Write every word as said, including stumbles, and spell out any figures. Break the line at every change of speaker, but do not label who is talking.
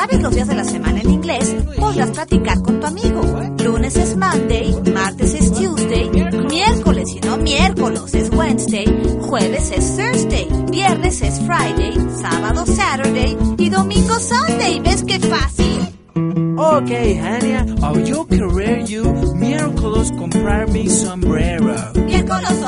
sabes los días de la semana en inglés, podrás platicar con tu amigo. Lunes es Monday, martes es Tuesday, miércoles y no miércoles es Wednesday, jueves es Thursday, viernes es Friday, sábado Saturday y domingo Sunday. ¿Ves qué fácil?
Okay, Hania, I'll you career you miércoles comprar mi sombrero.
Miércoles